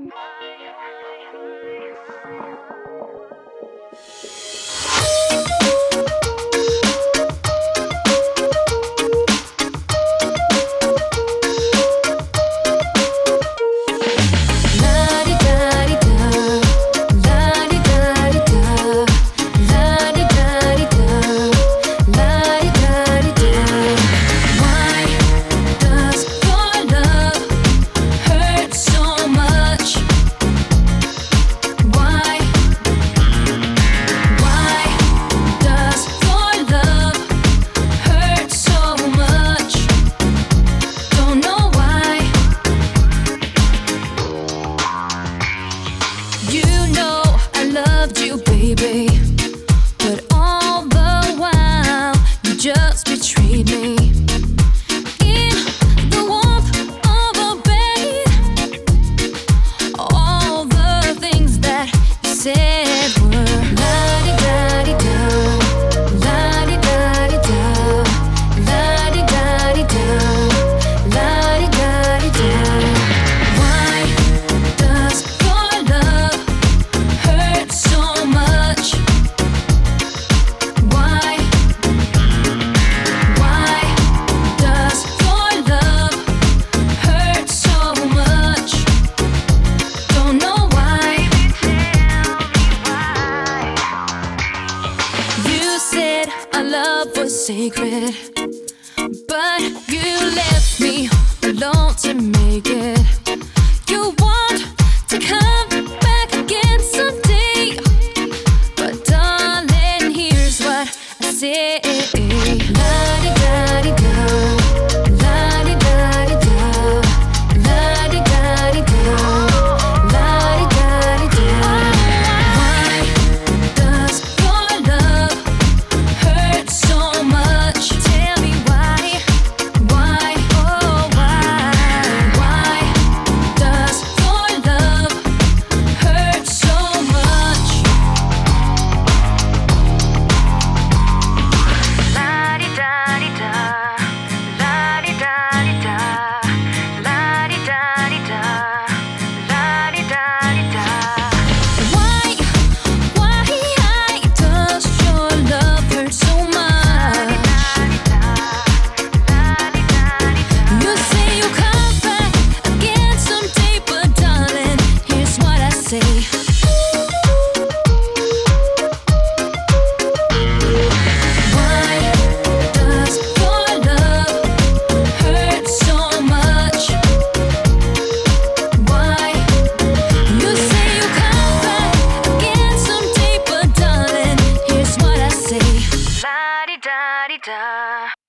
You, baby, but all the while you just betrayed me. In the warmth of a bed, all the things that you said were la-di-da-di-da, la-di-da-di-da, la-di-da-di-da, la-di-da-di-da. Why does your love hurt so much? Why does your love hurt so much? Don't know why. You said our love was sacred, but you left me alone to make it. You want to come back again someday, but darling, here's what I say. La-di-da-di-da, la-di-da-di-da, la-di-da-di-da, la-di-da-di-da. Why does your love hurt so much? Tell me why, oh why does your love hurt so much? La-di-da-di-da, la-di-da-di-da, la-di-da-di-da, la-di-da-di-da. Why does your love hurt so much? You say you'll come back again someday, but darling, here's what I say. Why does your love hurt so much? Why? You say you'll come back again someday, but darling, here's what I say. La-di-da-di-da.